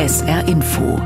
SR Info.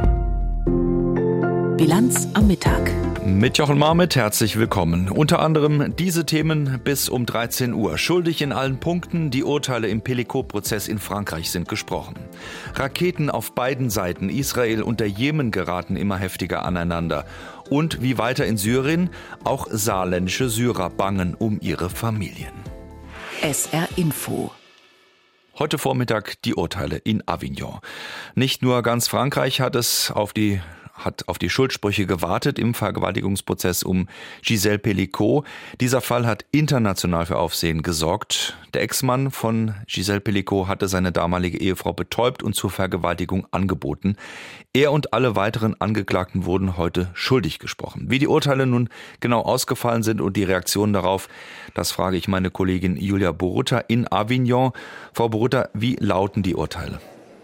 Bilanz am Mittag. Mit Jochen Marmit, herzlich willkommen. Unter anderem diese Themen bis um 13 Uhr. Schuldig in allen Punkten, die Urteile im Pellico-Prozess in Frankreich sind gesprochen. Raketen auf beiden Seiten, Israel und der Jemen, geraten immer heftiger aneinander. Und wie weiter in Syrien, auch saarländische Syrer bangen um ihre Familien. SR Info. Heute Vormittag die Urteile in Avignon. Nicht nur ganz Frankreich hat auf die Schuldsprüche gewartet im Vergewaltigungsprozess um Gisèle Pelicot. Dieser Fall hat international für Aufsehen gesorgt. Der Ex-Mann von Gisèle Pelicot hatte seine damalige Ehefrau betäubt und zur Vergewaltigung angeboten. Er und alle weiteren Angeklagten wurden heute schuldig gesprochen. Wie die Urteile nun genau ausgefallen sind und die Reaktionen darauf, das frage ich meine Kollegin Julia Borutta in Avignon. Frau Borutta, wie lauten die Urteile?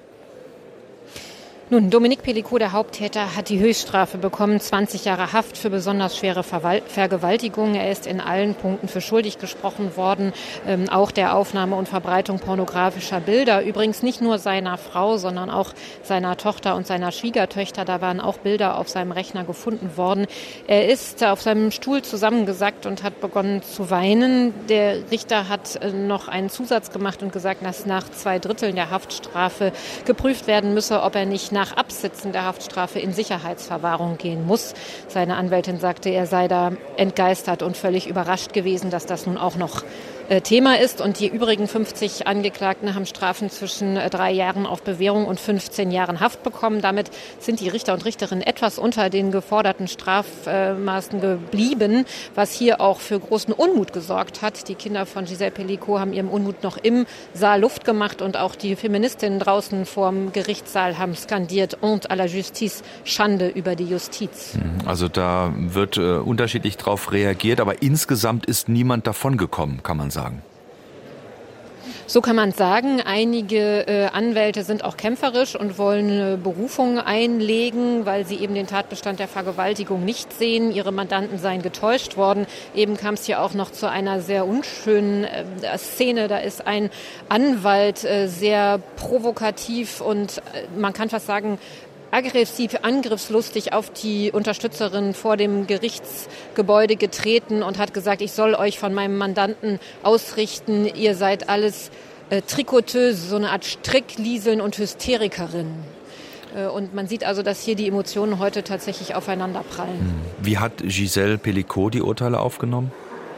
Nun, Dominique Pelicot, der Haupttäter, hat die Höchststrafe bekommen, 20 Jahre Haft für besonders schwere Vergewaltigung. Er ist in allen Punkten für schuldig gesprochen worden, auch der Aufnahme und Verbreitung pornografischer Bilder. Übrigens nicht nur seiner Frau, sondern auch seiner Tochter und seiner Schwiegertöchter. Da waren auch Bilder auf seinem Rechner gefunden worden. Er ist auf seinem Stuhl zusammengesackt und hat begonnen zu weinen. Der Richter hat noch einen Zusatz gemacht und gesagt, dass nach 2/3 der Haftstrafe geprüft werden müsse, ob er nicht nach Absitzen der Haftstrafe in Sicherheitsverwahrung gehen muss. Seine Anwältin sagte, er sei da entgeistert und völlig überrascht gewesen, dass das nun auch noch Thema ist. Und die übrigen 50 Angeklagten haben Strafen zwischen 3 Jahren auf Bewährung und 15 Jahren Haft bekommen. Damit sind die Richter und Richterinnen etwas unter den geforderten Strafmaßen geblieben, was hier auch für großen Unmut gesorgt hat. Die Kinder von Gisèle Pelicot haben ihrem Unmut noch im Saal Luft gemacht und auch die Feministinnen draußen vorm Gerichtssaal haben skandiert: Honte à la justice, Schande über die Justiz. Also da wird unterschiedlich drauf reagiert, aber insgesamt ist niemand davongekommen, kann man sagen. So kann man sagen. Einige Anwälte sind auch kämpferisch und wollen Berufung einlegen, weil sie eben den Tatbestand der Vergewaltigung nicht sehen. Ihre Mandanten seien getäuscht worden. Eben kam es hier auch noch zu einer sehr unschönen Szene. Da ist ein Anwalt sehr provokativ und man kann fast sagen, aggressiv, angriffslustig auf die Unterstützerin vor dem Gerichtsgebäude getreten und hat gesagt, ich soll euch von meinem Mandanten ausrichten, ihr seid alles Trikoteuse, so eine Art Stricklieseln und Hysterikerinnen. Und man sieht also, dass hier die Emotionen heute tatsächlich aufeinander prallen. Wie hat Gisèle Pelicot die Urteile aufgenommen?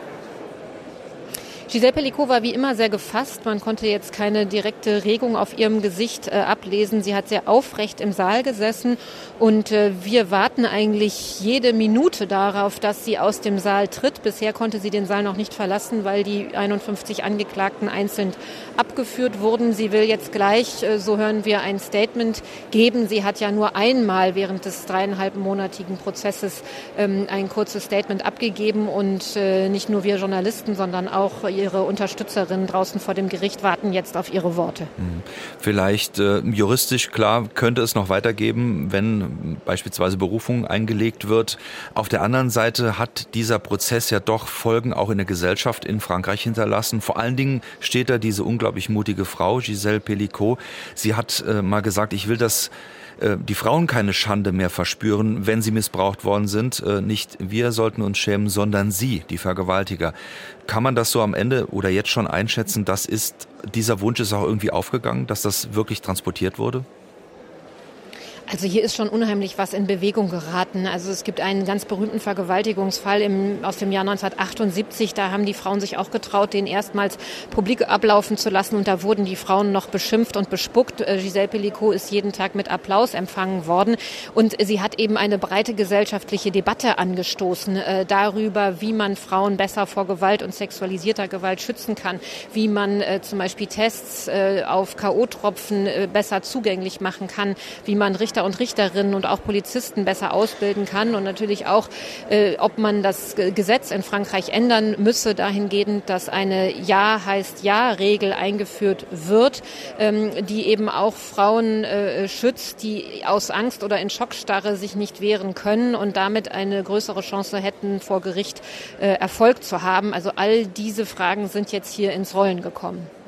Gisèle Pelicot war wie immer sehr gefasst. Man konnte jetzt keine direkte Regung auf ihrem Gesicht ablesen. Sie hat sehr aufrecht im Saal gesessen und wir warten eigentlich jede Minute darauf, dass sie aus dem Saal tritt. Bisher konnte sie den Saal noch nicht verlassen, weil die 51 Angeklagten einzeln abgeführt wurden. Sie will jetzt gleich, so hören wir, ein Statement geben. Sie hat ja nur einmal während des 3,5-monatigen Prozesses ein kurzes Statement abgegeben und nicht nur wir Journalisten, sondern auch ihre Unterstützerinnen draußen vor dem Gericht warten jetzt auf ihre Worte. Vielleicht juristisch, klar, könnte es noch weitergeben, wenn beispielsweise Berufung eingelegt wird. Auf der anderen Seite hat dieser Prozess ja doch Folgen auch in der Gesellschaft in Frankreich hinterlassen. Vor allen Dingen steht da diese unglaublich mutige Frau, Gisèle Pelicot. Sie hat mal gesagt, ich will, dass die Frauen keine Schande mehr verspüren, wenn sie missbraucht worden sind. Nicht wir sollten uns schämen, sondern sie, die Vergewaltiger. Kann man das so am Ende oder jetzt schon einschätzen, dieser Wunsch ist auch irgendwie aufgegangen, dass das wirklich transportiert wurde? Also hier ist schon unheimlich was in Bewegung geraten. Also es gibt einen ganz berühmten Vergewaltigungsfall aus dem Jahr 1978. Da haben die Frauen sich auch getraut, den erstmals publik ablaufen zu lassen. Und da wurden die Frauen noch beschimpft und bespuckt. Gisèle Pelicot ist jeden Tag mit Applaus empfangen worden. Und sie hat eben eine breite gesellschaftliche Debatte angestoßen darüber, wie man Frauen besser vor Gewalt und sexualisierter Gewalt schützen kann. Wie man zum Beispiel Tests auf K.O.-Tropfen besser zugänglich machen kann. Wie man Richter und Richterinnen und auch Polizisten besser ausbilden kann und natürlich auch, ob man das Gesetz in Frankreich ändern müsse, dahingehend, dass eine Ja heißt Ja-Regel eingeführt wird, die eben auch Frauen schützt, die aus Angst oder in Schockstarre sich nicht wehren können und damit eine größere Chance hätten, vor Gericht Erfolg zu haben. Also all diese Fragen sind jetzt hier ins Rollen gekommen.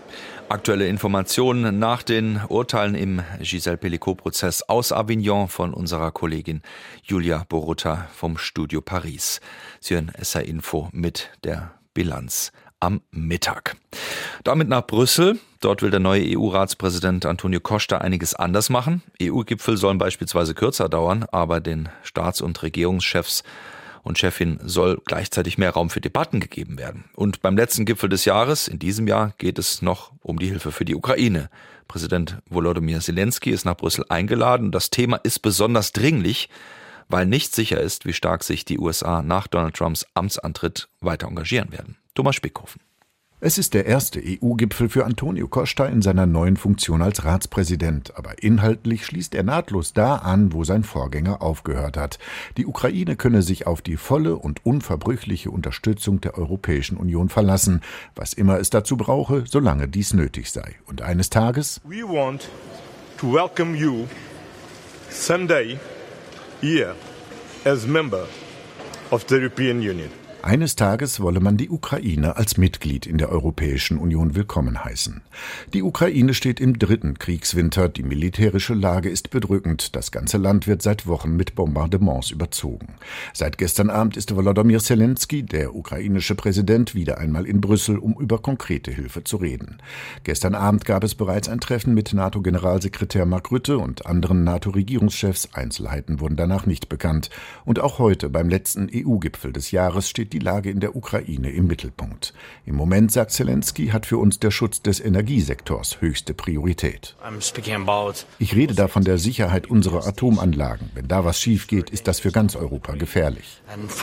Aktuelle Informationen nach den Urteilen im Gisèle Pelicot-Prozess aus Avignon von unserer Kollegin Julia Borutta vom Studio Paris. Sie hören SR Info mit der Bilanz am Mittag. Damit nach Brüssel. Dort will der neue EU-Ratspräsident Antonio Costa einiges anders machen. EU-Gipfel sollen beispielsweise kürzer dauern, aber den Staats- und Regierungschefs und Chefin soll gleichzeitig mehr Raum für Debatten gegeben werden. Und beim letzten Gipfel des Jahres, in diesem Jahr, geht es noch um die Hilfe für die Ukraine. Präsident Volodymyr Zelensky ist nach Brüssel eingeladen. Das Thema ist besonders dringlich, weil nicht sicher ist, wie stark sich die USA nach Donald Trumps Amtsantritt weiter engagieren werden. Thomas Spickhofen. Es ist der erste EU-Gipfel für Antonio Costa in seiner neuen Funktion als Ratspräsident. Aber inhaltlich schließt er nahtlos da an, wo sein Vorgänger aufgehört hat. Die Ukraine könne sich auf die volle und unverbrüchliche Unterstützung der Europäischen Union verlassen, was immer es dazu brauche, solange dies nötig sei. Und eines Tages: We want to welcome you someday here as member of the European Union. Eines Tages wolle man die Ukraine als Mitglied in der Europäischen Union willkommen heißen. Die Ukraine steht im 3. Kriegswinter, die militärische Lage ist bedrückend, das ganze Land wird seit Wochen mit Bombardements überzogen. Seit gestern Abend ist Volodymyr Zelensky, der ukrainische Präsident, wieder einmal in Brüssel, um über konkrete Hilfe zu reden. Gestern Abend gab es bereits ein Treffen mit NATO-Generalsekretär Mark Rutte und anderen NATO-Regierungschefs, Einzelheiten wurden danach nicht bekannt. Und auch heute beim letzten EU-Gipfel des Jahres steht die Lage in der Ukraine im Mittelpunkt. Im Moment, sagt Zelensky, hat für uns der Schutz des Energiesektors höchste Priorität. Ich rede da von der Sicherheit unserer Atomanlagen. Wenn da was schief geht, ist das für ganz Europa gefährlich.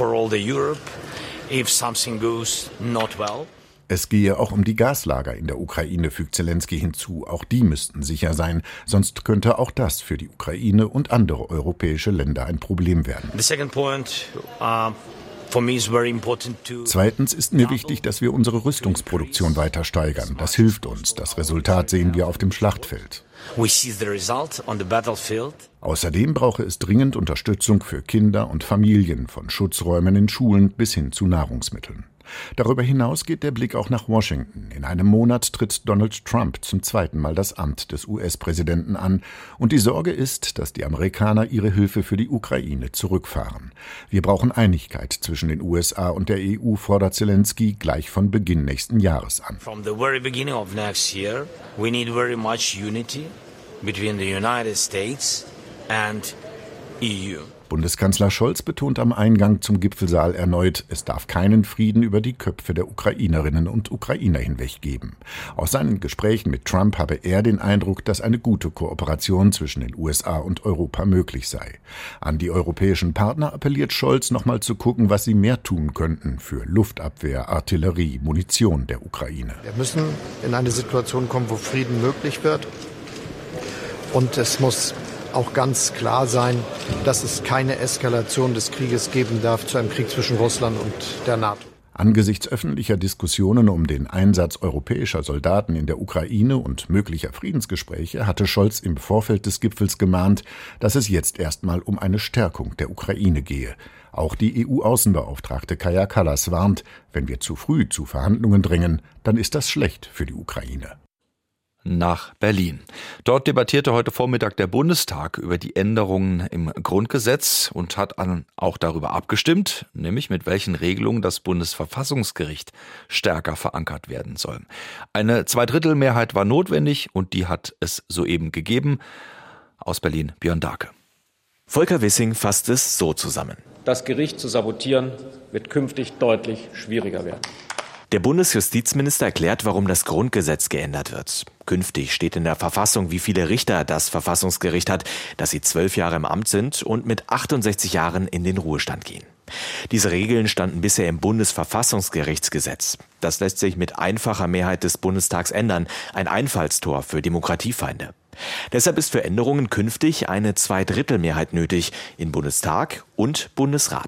Es gehe auch um die Gaslager in der Ukraine, fügt Zelensky hinzu. Auch die müssten sicher sein, sonst könnte auch das für die Ukraine und andere europäische Länder ein Problem werden. Zweitens ist mir wichtig, dass wir unsere Rüstungsproduktion weiter steigern. Das hilft uns. Das Resultat sehen wir auf dem Schlachtfeld. Außerdem brauche es dringend Unterstützung für Kinder und Familien, von Schutzräumen in Schulen bis hin zu Nahrungsmitteln. Darüber hinaus geht der Blick auch nach Washington. In einem Monat tritt Donald Trump zum zweiten Mal das Amt des US-Präsidenten an. Und die Sorge ist, dass die Amerikaner ihre Hilfe für die Ukraine zurückfahren. Wir brauchen Einigkeit zwischen den USA und der EU, fordert Zelensky gleich von Beginn nächsten Jahres an. From the very beginning of next year, we need very much unity between the United States and EU. Bundeskanzler Scholz betont am Eingang zum Gipfelsaal erneut, es darf keinen Frieden über die Köpfe der Ukrainerinnen und Ukrainer hinweg geben. Aus seinen Gesprächen mit Trump habe er den Eindruck, dass eine gute Kooperation zwischen den USA und Europa möglich sei. An die europäischen Partner appelliert Scholz, nochmal zu gucken, was sie mehr tun könnten für Luftabwehr, Artillerie, Munition der Ukraine. Wir müssen in eine Situation kommen, wo Frieden möglich wird. Und es muss auch ganz klar sein, dass es keine Eskalation des Krieges geben darf zu einem Krieg zwischen Russland und der NATO. Angesichts öffentlicher Diskussionen um den Einsatz europäischer Soldaten in der Ukraine und möglicher Friedensgespräche hatte Scholz im Vorfeld des Gipfels gemahnt, dass es jetzt erstmal um eine Stärkung der Ukraine gehe. Auch die EU-Außenbeauftragte Kaja Kallas warnt, wenn wir zu früh zu Verhandlungen drängen, dann ist das schlecht für die Ukraine. Nach Berlin. Dort debattierte heute Vormittag der Bundestag über die Änderungen im Grundgesetz und hat auch darüber abgestimmt, nämlich mit welchen Regelungen das Bundesverfassungsgericht stärker verankert werden soll. Eine Zweidrittelmehrheit war notwendig und die hat es soeben gegeben. Aus Berlin Björn Dahlke. Volker Wissing fasst es so zusammen. Das Gericht zu sabotieren wird künftig deutlich schwieriger werden. Der Bundesjustizminister erklärt, warum das Grundgesetz geändert wird. Künftig steht in der Verfassung, wie viele Richter das Verfassungsgericht hat, dass sie 12 Jahre im Amt sind und mit 68 Jahren in den Ruhestand gehen. Diese Regeln standen bisher im Bundesverfassungsgerichtsgesetz. Das lässt sich mit einfacher Mehrheit des Bundestags ändern, ein Einfallstor für Demokratiefeinde. Deshalb ist für Änderungen künftig eine Zweidrittelmehrheit nötig in Bundestag und Bundesrat.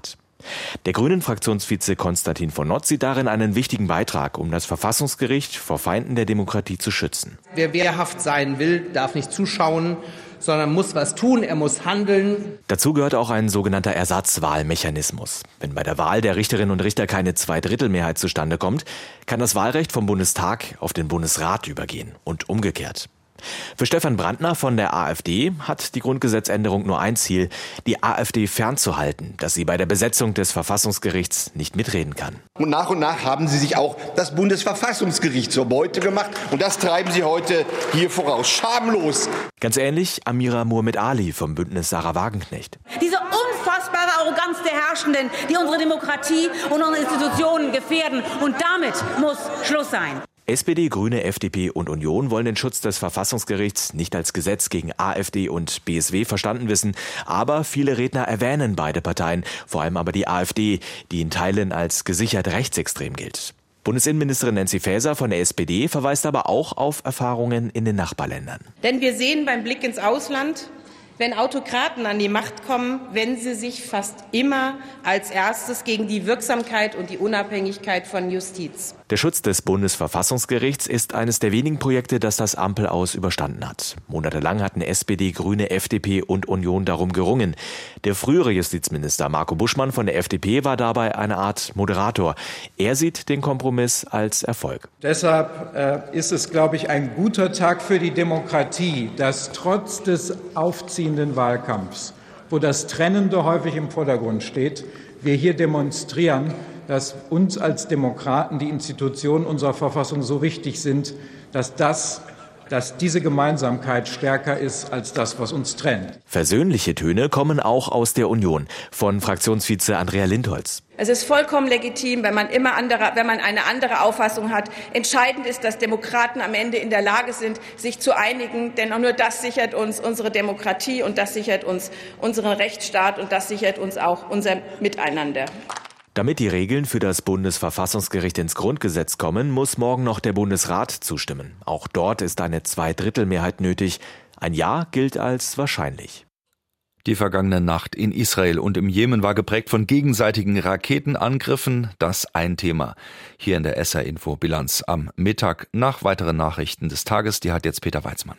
Der Grünen-Fraktionsvize Konstantin von Notz sieht darin einen wichtigen Beitrag, um das Verfassungsgericht vor Feinden der Demokratie zu schützen. Wer wehrhaft sein will, darf nicht zuschauen, sondern muss was tun, er muss handeln. Dazu gehört auch ein sogenannter Ersatzwahlmechanismus. Wenn bei der Wahl der Richterinnen und Richter keine Zweidrittelmehrheit zustande kommt, kann das Wahlrecht vom Bundestag auf den Bundesrat übergehen und umgekehrt. Für Stefan Brandner von der AfD hat die Grundgesetzänderung nur ein Ziel, die AfD fernzuhalten, dass sie bei der Besetzung des Verfassungsgerichts nicht mitreden kann. Und nach haben sie sich auch das Bundesverfassungsgericht zur Beute gemacht. Und das treiben sie heute hier voraus. Schamlos. Ganz ähnlich Amira Muhammad Ali vom Bündnis Sarah Wagenknecht. Diese unfassbare Arroganz der Herrschenden, die unsere Demokratie und unsere Institutionen gefährden. Und damit muss Schluss sein. SPD, Grüne, FDP und Union wollen den Schutz des Verfassungsgerichts nicht als Gesetz gegen AfD und BSW verstanden wissen. Aber viele Redner erwähnen beide Parteien, vor allem aber die AfD, die in Teilen als gesichert rechtsextrem gilt. Bundesinnenministerin Nancy Faeser von der SPD verweist aber auch auf Erfahrungen in den Nachbarländern. Denn wir sehen beim Blick ins Ausland, wenn Autokraten an die Macht kommen, wenden sie sich fast immer als erstes gegen die Wirksamkeit und die Unabhängigkeit von Justiz. Der Schutz des Bundesverfassungsgerichts ist eines der wenigen Projekte, das das Ampel-Aus überstanden hat. Monatelang hatten SPD, Grüne, FDP und Union darum gerungen. Der frühere Justizminister Marco Buschmann von der FDP war dabei eine Art Moderator. Er sieht den Kompromiss als Erfolg. Deshalb ist es, glaube ich, ein guter Tag für die Demokratie, dass trotz des aufziehenden Wahlkampfs, wo das Trennende häufig im Vordergrund steht, wir hier demonstrieren, dass uns als Demokraten die Institutionen unserer Verfassung so wichtig sind, dass diese Gemeinsamkeit stärker ist als das, was uns trennt. Versöhnliche Töne kommen auch aus der Union, von Fraktionsvize Andrea Lindholz. Es ist vollkommen legitim, wenn man eine andere Auffassung hat. Entscheidend ist, dass Demokraten am Ende in der Lage sind, sich zu einigen, denn auch nur das sichert uns unsere Demokratie und das sichert uns unseren Rechtsstaat und das sichert uns auch unser Miteinander. Damit die Regeln für das Bundesverfassungsgericht ins Grundgesetz kommen, muss morgen noch der Bundesrat zustimmen. Auch dort ist eine Zweidrittelmehrheit nötig. Ein Ja gilt als wahrscheinlich. Die vergangene Nacht in Israel und im Jemen war geprägt von gegenseitigen Raketenangriffen. Das ein Thema hier in der SR-Info-Bilanz am Mittag. Nach weiteren Nachrichten des Tages, die hat jetzt Peter Weizmann.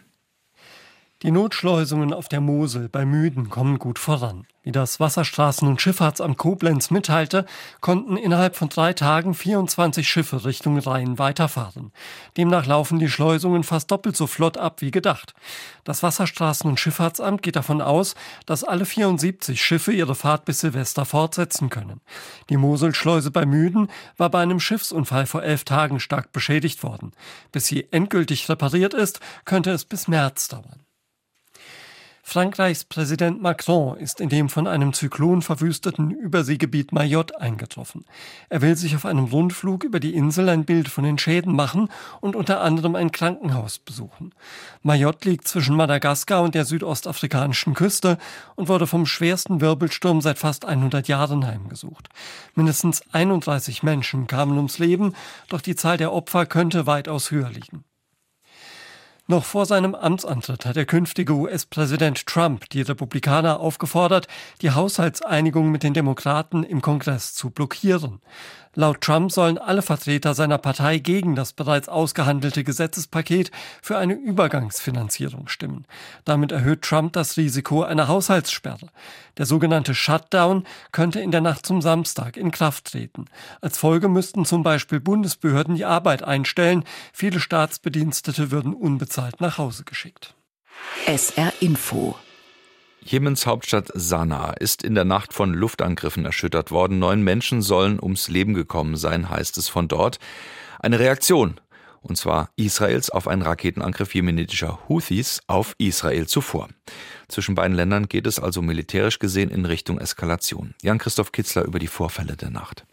Die Notschleusungen auf der Mosel bei Müden kommen gut voran. Wie das Wasserstraßen- und Schifffahrtsamt Koblenz mitteilte, konnten innerhalb von 3 Tagen 24 Schiffe Richtung Rhein weiterfahren. Demnach laufen die Schleusungen fast doppelt so flott ab wie gedacht. Das Wasserstraßen- und Schifffahrtsamt geht davon aus, dass alle 74 Schiffe ihre Fahrt bis Silvester fortsetzen können. Die Moselschleuse bei Müden war bei einem Schiffsunfall vor 11 Tagen stark beschädigt worden. Bis sie endgültig repariert ist, könnte es bis März dauern. Frankreichs Präsident Macron ist in dem von einem Zyklon verwüsteten Überseegebiet Mayotte eingetroffen. Er will sich auf einem Rundflug über die Insel ein Bild von den Schäden machen und unter anderem ein Krankenhaus besuchen. Mayotte liegt zwischen Madagaskar und der südostafrikanischen Küste und wurde vom schwersten Wirbelsturm seit fast 100 Jahren heimgesucht. Mindestens 31 Menschen kamen ums Leben, doch die Zahl der Opfer könnte weitaus höher liegen. Noch vor seinem Amtsantritt hat der künftige US-Präsident Trump die Republikaner aufgefordert, die Haushaltseinigung mit den Demokraten im Kongress zu blockieren. Laut Trump sollen alle Vertreter seiner Partei gegen das bereits ausgehandelte Gesetzespaket für eine Übergangsfinanzierung stimmen. Damit erhöht Trump das Risiko einer Haushaltssperre. Der sogenannte Shutdown könnte in der Nacht zum Samstag in Kraft treten. Als Folge müssten zum Beispiel Bundesbehörden die Arbeit einstellen. Viele Staatsbedienstete würden unbezahlt nach Hause geschickt. SR Info. Jemens Hauptstadt Sanaa ist in der Nacht von Luftangriffen erschüttert worden. 9 Menschen sollen ums Leben gekommen sein, heißt es von dort. Eine Reaktion, und zwar Israels auf einen Raketenangriff jemenitischer Houthis auf Israel zuvor. Zwischen beiden Ländern geht es also militärisch gesehen in Richtung Eskalation. Jan-Christoph Kitzler über die Vorfälle der Nacht.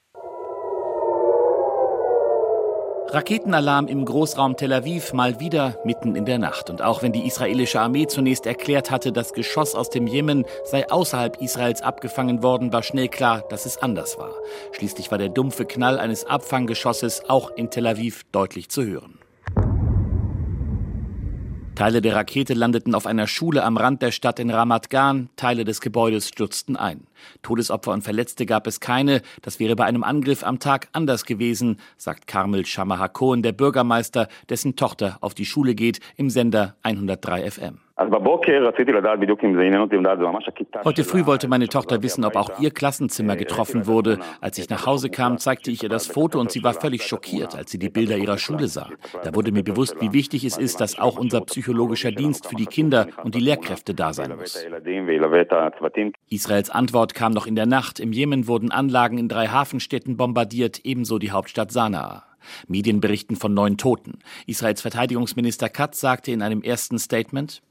Raketenalarm im Großraum Tel Aviv mal wieder mitten in der Nacht. Und auch wenn die israelische Armee zunächst erklärt hatte, das Geschoss aus dem Jemen sei außerhalb Israels abgefangen worden, war schnell klar, dass es anders war. Schließlich war der dumpfe Knall eines Abfanggeschosses auch in Tel Aviv deutlich zu hören. Teile der Rakete landeten auf einer Schule am Rand der Stadt in Ramat Gan. Teile des Gebäudes stürzten ein. Todesopfer und Verletzte gab es keine. Das wäre bei einem Angriff am Tag anders gewesen, sagt Carmel Shamahakon, der Bürgermeister, dessen Tochter auf die Schule geht, im Sender 103 FM. Heute früh wollte meine Tochter wissen, ob auch ihr Klassenzimmer getroffen wurde. Als ich nach Hause kam, zeigte ich ihr das Foto und sie war völlig schockiert, als sie die Bilder ihrer Schule sah. Da wurde mir bewusst, wie wichtig es ist, dass auch unser psychologischer Dienst für die Kinder und die Lehrkräfte da sein muss. Israels Antwort kam noch in der Nacht. Im Jemen wurden Anlagen in 3 Hafenstädten bombardiert, ebenso die Hauptstadt Sanaa. Medien berichten von 9 Toten. Israels Verteidigungsminister Katz sagte in einem ersten Statement: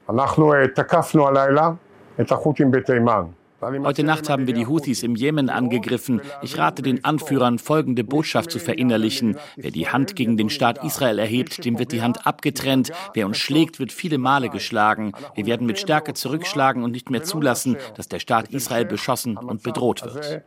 Heute Nacht haben wir die Houthis im Jemen angegriffen. Ich rate den Anführern, folgende Botschaft zu verinnerlichen. Wer die Hand gegen den Staat Israel erhebt, dem wird die Hand abgetrennt. Wer uns schlägt, wird viele Male geschlagen. Wir werden mit Stärke zurückschlagen und nicht mehr zulassen, dass der Staat Israel beschossen und bedroht wird.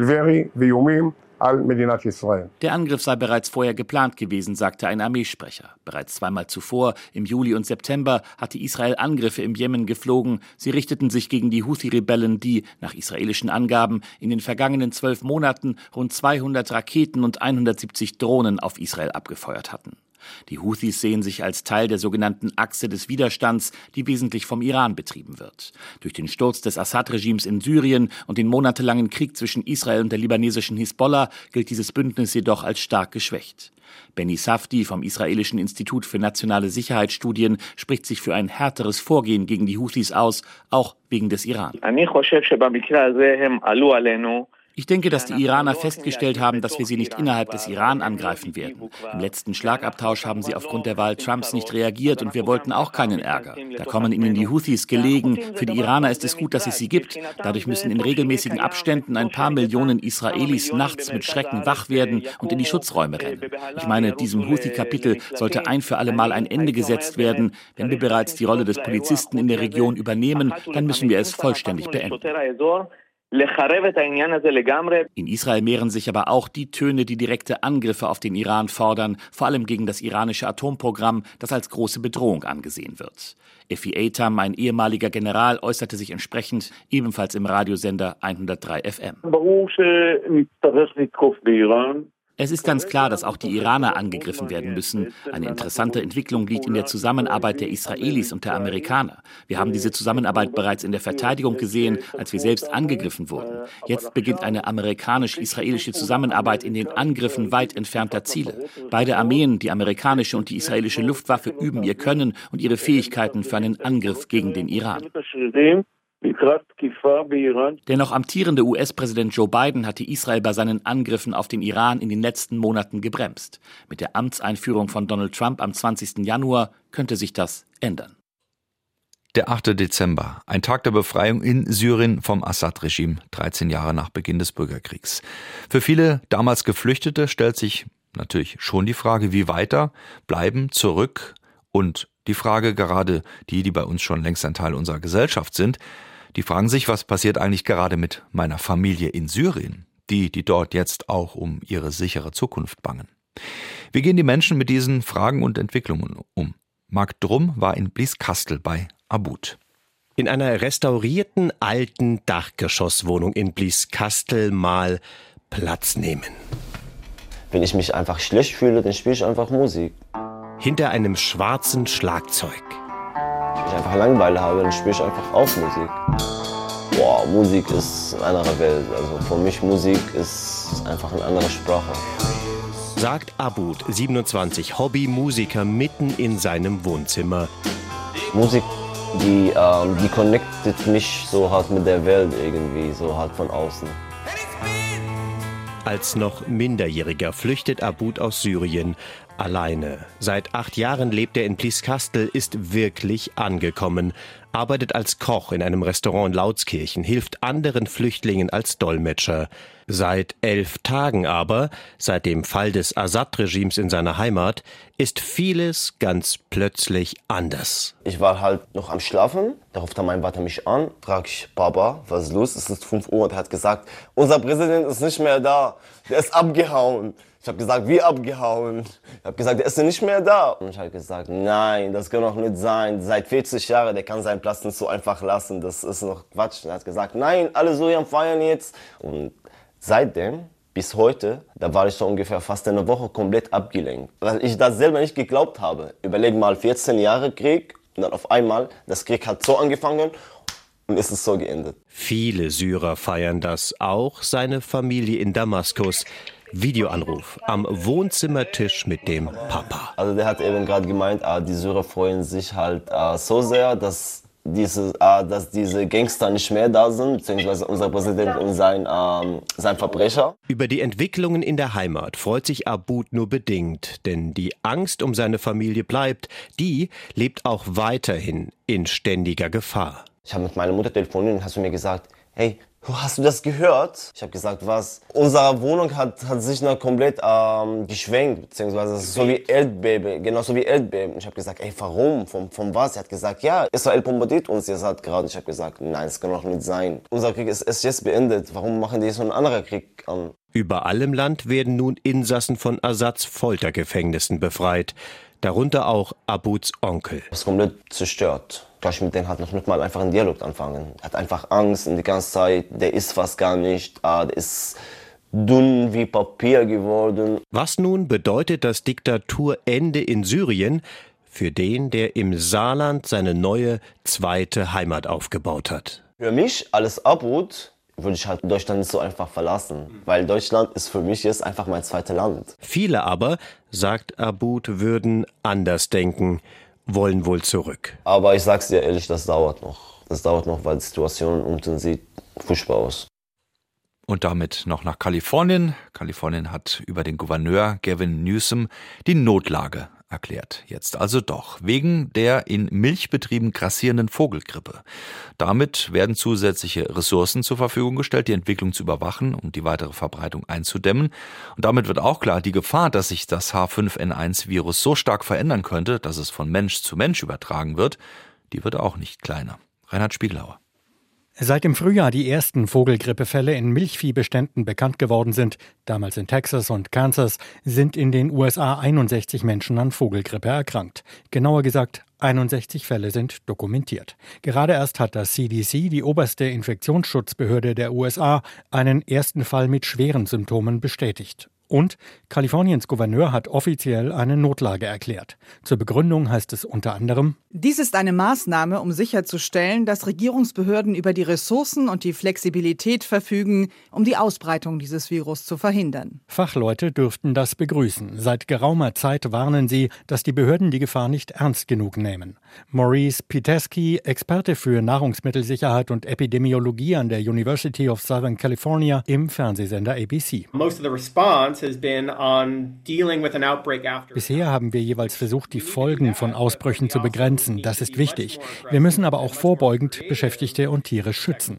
Der Angriff sei bereits vorher geplant gewesen, sagte ein Armeesprecher. Bereits 2-mal zuvor, im Juli und September, hatte Israel Angriffe im Jemen geflogen. Sie richteten sich gegen die Houthi-Rebellen, die, nach israelischen Angaben, in den vergangenen 12 Monaten rund 200 Raketen und 170 Drohnen auf Israel abgefeuert hatten. Die Houthis sehen sich als Teil der sogenannten Achse des Widerstands, die wesentlich vom Iran betrieben wird. Durch den Sturz des Assad-Regimes in Syrien und den monatelangen Krieg zwischen Israel und der libanesischen Hisbollah gilt dieses Bündnis jedoch als stark geschwächt. Benny Safdie vom Israelischen Institut für nationale Sicherheitsstudien spricht sich für ein härteres Vorgehen gegen die Houthis aus, auch wegen des Iran. Ich denke, dass die Iraner festgestellt haben, dass wir sie nicht innerhalb des Iran angreifen werden. Im letzten Schlagabtausch haben sie aufgrund der Wahl Trumps nicht reagiert und wir wollten auch keinen Ärger. Da kommen ihnen die Houthis gelegen. Für die Iraner ist es gut, dass es sie gibt. Dadurch müssen in regelmäßigen Abständen ein paar Millionen Israelis nachts mit Schrecken wach werden und in die Schutzräume rennen. Ich meine, diesem Houthi-Kapitel sollte ein für alle Mal ein Ende gesetzt werden. Wenn wir bereits die Rolle des Polizisten in der Region übernehmen, dann müssen wir es vollständig beenden. In Israel mehren sich aber auch die Töne, die direkte Angriffe auf den Iran fordern, vor allem gegen das iranische Atomprogramm, das als große Bedrohung angesehen wird. Efi Eitam, ein ehemaliger General, äußerte sich entsprechend, ebenfalls im Radiosender 103 FM. Es ist ganz klar, dass auch die Iraner angegriffen werden müssen. Eine interessante Entwicklung liegt in der Zusammenarbeit der Israelis und der Amerikaner. Wir haben diese Zusammenarbeit bereits in der Verteidigung gesehen, als wir selbst angegriffen wurden. Jetzt beginnt eine amerikanisch-israelische Zusammenarbeit in den Angriffen weit entfernter Ziele. Beide Armeen, die amerikanische und die israelische Luftwaffe, üben ihr Können und ihre Fähigkeiten für einen Angriff gegen den Iran. Der noch amtierende US-Präsident Joe Biden hatte Israel bei seinen Angriffen auf den Iran in den letzten Monaten gebremst. Mit der Amtseinführung von Donald Trump am 20. Januar könnte sich das ändern. Der 8. Dezember, ein Tag der Befreiung in Syrien vom Assad-Regime, 13 Jahre nach Beginn des Bürgerkriegs. Für viele damals Geflüchtete stellt sich natürlich schon die Frage, wie weiter, bleiben, zurück, und die Frage gerade die bei uns schon längst ein Teil unserer Gesellschaft sind, die fragen sich, was passiert eigentlich gerade mit meiner Familie in Syrien, die dort jetzt auch um ihre sichere Zukunft bangen. Wie gehen die Menschen mit diesen Fragen und Entwicklungen um? Marc Drum war in Blieskastel bei Abud. In einer restaurierten alten Dachgeschosswohnung in Blieskastel mal Platz nehmen. Wenn ich mich einfach schlecht fühle, dann spiele ich einfach Musik. Hinter einem schwarzen Schlagzeug. Wenn ich einfach Langeweile habe, dann spiele ich einfach auch Musik. Boah, Musik ist eine andere Welt. Also für mich Musik ist einfach eine andere Sprache. Sagt Abud, 27, Hobbymusiker mitten in seinem Wohnzimmer. Musik, die connectet mich so halt mit der Welt irgendwie, so halt von außen. Als noch Minderjähriger flüchtet Abud aus Syrien alleine. Seit 8 Jahren lebt er in Blieskastel, ist wirklich angekommen, arbeitet als Koch in einem Restaurant in Lautskirchen, hilft anderen Flüchtlingen als Dolmetscher. Seit 11 Tagen aber, seit dem Fall des Assad-Regimes in seiner Heimat, ist vieles ganz plötzlich anders. Ich war halt noch am Schlafen, da ruft mein Vater mich an, frag ich, Papa, was ist los? Es ist 5 Uhr und er hat gesagt, unser Präsident ist nicht mehr da, der ist abgehauen. Ich habe gesagt, wie abgehauen? Ich habe gesagt, der ist ja nicht mehr da. Und ich habe gesagt, nein, das kann doch nicht sein. Seit 40 Jahren, der kann seinen Platz nicht so einfach lassen. Das ist noch Quatsch. Und er hat gesagt, nein, alle Syrier feiern jetzt. Und seitdem, bis heute, da war ich so ungefähr fast eine Woche komplett abgelenkt. Weil ich das selber nicht geglaubt habe. Überleg mal, 14 Jahre Krieg und dann auf einmal, das Krieg hat so angefangen und ist es so geendet. Viele Syrer feiern das, auch seine Familie in Damaskus. Videoanruf am Wohnzimmertisch mit dem Papa. Also der hat eben gerade gemeint, die Syrer freuen sich halt so sehr, dass diese Gangster nicht mehr da sind, beziehungsweise unser Präsident und sein Verbrecher. Über die Entwicklungen in der Heimat freut sich Aboud nur bedingt, denn die Angst um seine Familie bleibt, die lebt auch weiterhin in ständiger Gefahr. Ich habe mit meiner Mutter telefoniert und hast du mir gesagt, hey, hast du das gehört? Ich habe gesagt, was? Unsere Wohnung hat sich noch komplett geschwenkt, beziehungsweise so wie Erdbeben, genauso wie Erdbeben. Ich habe gesagt, ey, warum? Von was? Er hat gesagt, ja, Israel bombardiert uns jetzt halt gerade. Ich habe gesagt, nein, das kann doch nicht sein. Unser Krieg ist jetzt beendet. Warum machen die so einen anderen Krieg an? Überall im Land werden nun Insassen von Ersatz-Foltergefängnissen befreit. Darunter auch Abouds Onkel. Er ist komplett zerstört. Ich mit denen hat noch nicht mal einfach einen Dialog anfangen. Er hat einfach Angst die ganze Zeit. Der isst fast gar nicht. Der ist dünn wie Papier geworden. Was nun bedeutet das Diktaturende in Syrien für den, der im Saarland seine neue zweite Heimat aufgebaut hat? Für mich als Aboud würde ich halt Deutschland nicht so einfach verlassen. Weil Deutschland ist für mich jetzt einfach mein zweites Land. Viele aber, sagt Aboud, würden anders denken. Wollen wohl zurück. Aber ich sag's dir ehrlich, das dauert noch. Das dauert noch, weil die Situation unten sieht furchtbar aus. Und damit noch nach Kalifornien. Kalifornien hat über den Gouverneur Gavin Newsom die Notlage erklärt. Jetzt also doch, wegen der in Milchbetrieben grassierenden Vogelgrippe. Damit werden zusätzliche Ressourcen zur Verfügung gestellt, die Entwicklung zu überwachen und die weitere Verbreitung einzudämmen. Und damit wird auch klar, die Gefahr, dass sich das H5N1-Virus so stark verändern könnte, dass es von Mensch zu Mensch übertragen wird, die wird auch nicht kleiner. Reinhard Spiegelhauer. Seit dem Frühjahr die ersten Vogelgrippefälle in Milchviehbeständen bekannt geworden sind, damals in Texas und Kansas, sind in den USA 61 Menschen an Vogelgrippe erkrankt. Genauer gesagt, 61 Fälle sind dokumentiert. Gerade erst hat das CDC, die oberste Infektionsschutzbehörde der USA, einen ersten Fall mit schweren Symptomen bestätigt. Und Kaliforniens Gouverneur hat offiziell eine Notlage erklärt. Zur Begründung heißt es unter anderem: Dies ist eine Maßnahme, um sicherzustellen, dass Regierungsbehörden über die Ressourcen und die Flexibilität verfügen, um die Ausbreitung dieses Virus zu verhindern. Fachleute dürften das begrüßen. Seit geraumer Zeit warnen sie, dass die Behörden die Gefahr nicht ernst genug nehmen. Maurice Pitesky, Experte für Nahrungsmittelsicherheit und Epidemiologie an der University of Southern California im Fernsehsender ABC. Bisher haben wir jeweils versucht, die Folgen von Ausbrüchen zu begrenzen. Das ist wichtig. Wir müssen aber auch vorbeugend Beschäftigte und Tiere schützen.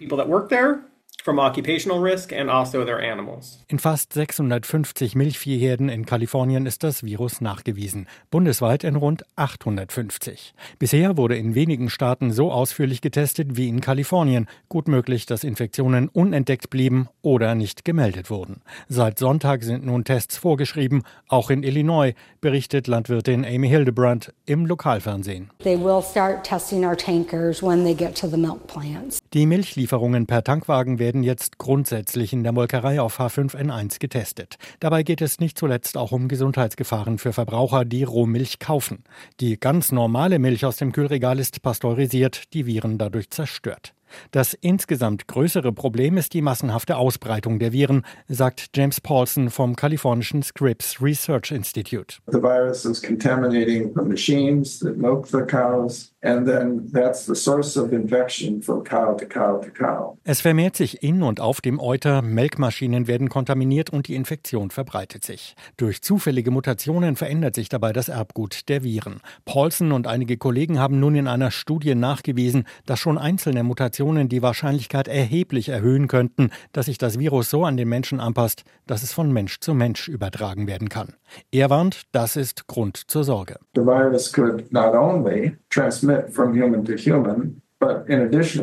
In fast 650 Milchviehherden in Kalifornien ist das Virus nachgewiesen, bundesweit in rund 850. Bisher wurde in wenigen Staaten so ausführlich getestet wie in Kalifornien. Gut möglich, dass Infektionen unentdeckt blieben oder nicht gemeldet wurden. Seit Sonntag sind nun Tests vorgeschrieben, auch in Illinois, berichtet Landwirtin Amy Hildebrand im Lokalfernsehen. Die Milchlieferungen per Tankwagen werden jetzt grundsätzlich in der Molkerei auf H5N1 getestet. Dabei geht es nicht zuletzt auch um Gesundheitsgefahren für Verbraucher, die Rohmilch kaufen. Die ganz normale Milch aus dem Kühlregal ist pasteurisiert, die Viren dadurch zerstört. Das insgesamt größere Problem ist die massenhafte Ausbreitung der Viren, sagt James Paulson vom kalifornischen Scripps Research Institute. The virus is contaminating the machines that milk the cows, and then that's the source of infection from cow to cow to cow. Es vermehrt sich in und auf dem Euter, Melkmaschinen werden kontaminiert und die Infektion verbreitet sich. Durch zufällige Mutationen verändert sich dabei das Erbgut der Viren. Paulson und einige Kollegen haben nun in einer Studie nachgewiesen, dass schon einzelne Mutationen die Wahrscheinlichkeit erheblich erhöhen könnten, dass sich das Virus so an den Menschen anpasst, dass es von Mensch zu Mensch übertragen werden kann. Er warnt, das ist Grund zur Sorge. The virus could not only transmit from human to human, but in addition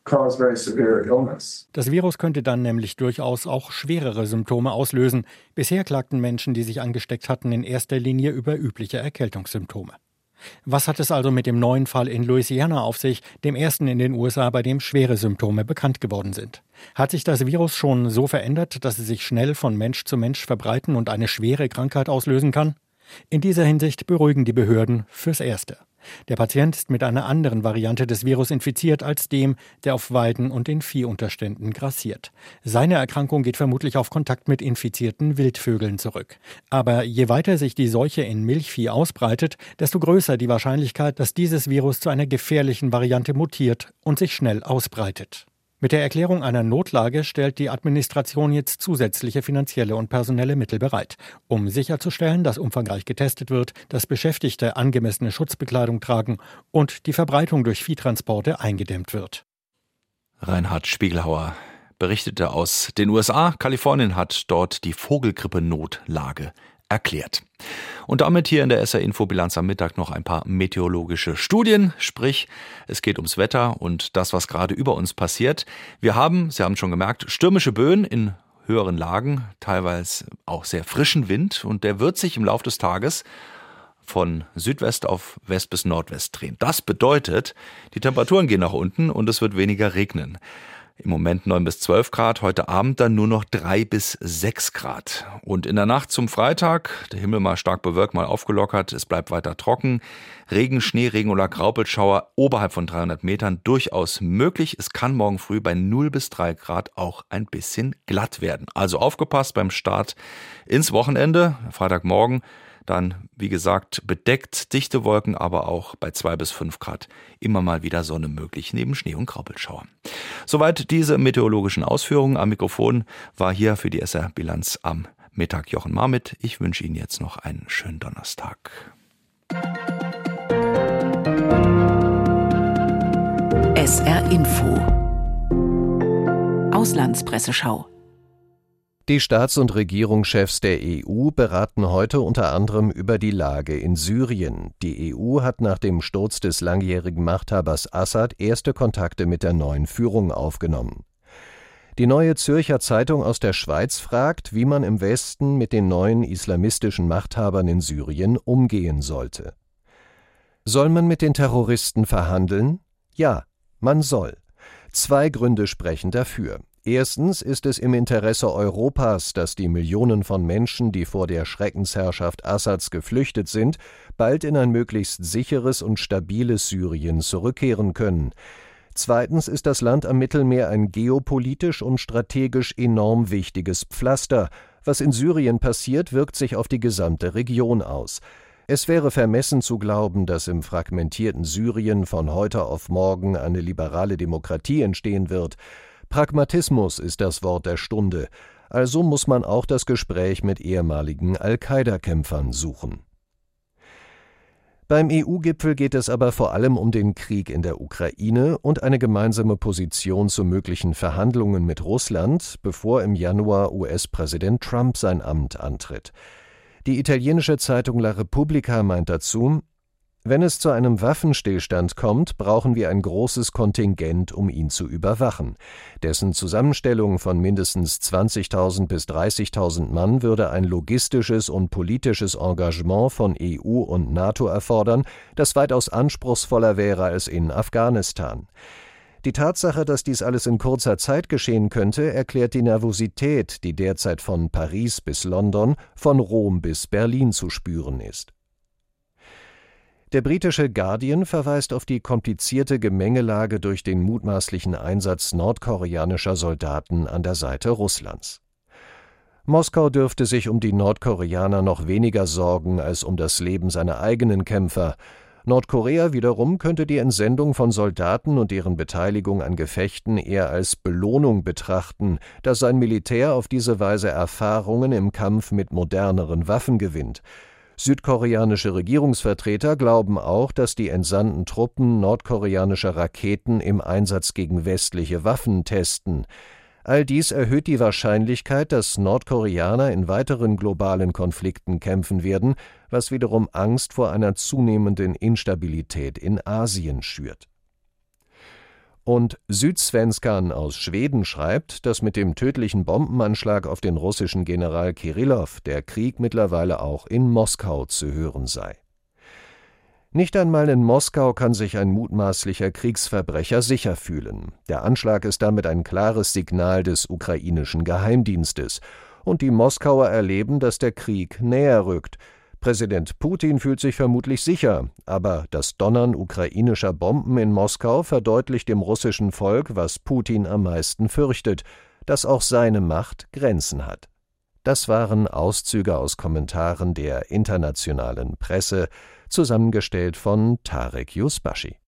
cause very severe illness. Das Virus könnte dann nämlich durchaus auch schwerere Symptome auslösen. Bisher klagten Menschen, die sich angesteckt hatten, in erster Linie über übliche Erkältungssymptome. Was hat es also mit dem neuen Fall in Louisiana auf sich, dem ersten in den USA, bei dem schwere Symptome bekannt geworden sind? Hat sich das Virus schon so verändert, dass es sich schnell von Mensch zu Mensch verbreiten und eine schwere Krankheit auslösen kann? In dieser Hinsicht beruhigen die Behörden fürs Erste. Der Patient ist mit einer anderen Variante des Virus infiziert als dem, der auf Weiden und in Viehunterständen grassiert. Seine Erkrankung geht vermutlich auf Kontakt mit infizierten Wildvögeln zurück. Aber je weiter sich die Seuche in Milchvieh ausbreitet, desto größer die Wahrscheinlichkeit, dass dieses Virus zu einer gefährlichen Variante mutiert und sich schnell ausbreitet. Mit der Erklärung einer Notlage stellt die Administration jetzt zusätzliche finanzielle und personelle Mittel bereit, um sicherzustellen, dass umfangreich getestet wird, dass Beschäftigte angemessene Schutzbekleidung tragen und die Verbreitung durch Viehtransporte eingedämmt wird. Reinhard Spiegelhauer berichtete aus den USA. Kalifornien hat dort die Vogelgrippe-Notlage erklärt. Und damit hier in der SR-Info-Bilanz am Mittag noch ein paar meteorologische Studien. Sprich, es geht ums Wetter und das, was gerade über uns passiert. Wir haben, Sie haben schon gemerkt, stürmische Böen in höheren Lagen, teilweise auch sehr frischen Wind. Und der wird sich im Laufe des Tages von Südwest auf West bis Nordwest drehen. Das bedeutet, die Temperaturen gehen nach unten und es wird weniger regnen. Im Moment 9 bis 12 Grad, heute Abend dann nur noch 3 bis 6 Grad. Und in der Nacht zum Freitag, der Himmel mal stark bewölkt, mal aufgelockert, es bleibt weiter trocken. Regen, Schneeregen oder Graupelschauer oberhalb von 300 Metern durchaus möglich. Es kann morgen früh bei 0 bis 3 Grad auch ein bisschen glatt werden. Also aufgepasst beim Start ins Wochenende, Freitagmorgen. Dann, wie gesagt, bedeckt, dichte Wolken, aber auch bei 2 bis 5 Grad immer mal wieder Sonne möglich, neben Schnee- und Graupelschauer. Soweit diese meteorologischen Ausführungen. Am Mikrofon war hier für die SR-Bilanz am Mittag Jochen Marmit. Ich wünsche Ihnen jetzt noch einen schönen Donnerstag. SR Info Auslandspresseschau. Die Staats- und Regierungschefs der EU beraten heute unter anderem über die Lage in Syrien. Die EU hat nach dem Sturz des langjährigen Machthabers Assad erste Kontakte mit der neuen Führung aufgenommen. Die Neue Zürcher Zeitung aus der Schweiz fragt, wie man im Westen mit den neuen islamistischen Machthabern in Syrien umgehen sollte. Soll man mit den Terroristen verhandeln? Ja, man soll. 2 Gründe sprechen dafür. Erstens ist es im Interesse Europas, dass die Millionen von Menschen, die vor der Schreckensherrschaft Assads geflüchtet sind, bald in ein möglichst sicheres und stabiles Syrien zurückkehren können. Zweitens ist das Land am Mittelmeer ein geopolitisch und strategisch enorm wichtiges Pflaster. Was in Syrien passiert, wirkt sich auf die gesamte Region aus. Es wäre vermessen zu glauben, dass im fragmentierten Syrien von heute auf morgen eine liberale Demokratie entstehen wird. Pragmatismus ist das Wort der Stunde, also muss man auch das Gespräch mit ehemaligen Al-Qaida-Kämpfern suchen. Beim EU-Gipfel geht es aber vor allem um den Krieg in der Ukraine und eine gemeinsame Position zu möglichen Verhandlungen mit Russland, bevor im Januar US-Präsident Trump sein Amt antritt. Die italienische Zeitung La Repubblica meint dazu: Wenn es zu einem Waffenstillstand kommt, brauchen wir ein großes Kontingent, um ihn zu überwachen. Dessen Zusammenstellung von mindestens 20.000 bis 30.000 Mann würde ein logistisches und politisches Engagement von EU und NATO erfordern, das weitaus anspruchsvoller wäre als in Afghanistan. Die Tatsache, dass dies alles in kurzer Zeit geschehen könnte, erklärt die Nervosität, die derzeit von Paris bis London, von Rom bis Berlin zu spüren ist. Der britische Guardian verweist auf die komplizierte Gemengelage durch den mutmaßlichen Einsatz nordkoreanischer Soldaten an der Seite Russlands. Moskau dürfte sich um die Nordkoreaner noch weniger sorgen als um das Leben seiner eigenen Kämpfer. Nordkorea wiederum könnte die Entsendung von Soldaten und deren Beteiligung an Gefechten eher als Belohnung betrachten, da sein Militär auf diese Weise Erfahrungen im Kampf mit moderneren Waffen gewinnt. Südkoreanische Regierungsvertreter glauben auch, dass die entsandten Truppen nordkoreanische Raketen im Einsatz gegen westliche Waffen testen. All dies erhöht die Wahrscheinlichkeit, dass Nordkoreaner in weiteren globalen Konflikten kämpfen werden, was wiederum Angst vor einer zunehmenden Instabilität in Asien schürt. Und Südsvenskan aus Schweden schreibt, dass mit dem tödlichen Bombenanschlag auf den russischen General Kirillov der Krieg mittlerweile auch in Moskau zu hören sei. Nicht einmal in Moskau kann sich ein mutmaßlicher Kriegsverbrecher sicher fühlen. Der Anschlag ist damit ein klares Signal des ukrainischen Geheimdienstes. Und die Moskauer erleben, dass der Krieg näher rückt. Präsident Putin fühlt sich vermutlich sicher, aber das Donnern ukrainischer Bomben in Moskau verdeutlicht dem russischen Volk, was Putin am meisten fürchtet, dass auch seine Macht Grenzen hat. Das waren Auszüge aus Kommentaren der internationalen Presse, zusammengestellt von Tarek Yusbashi.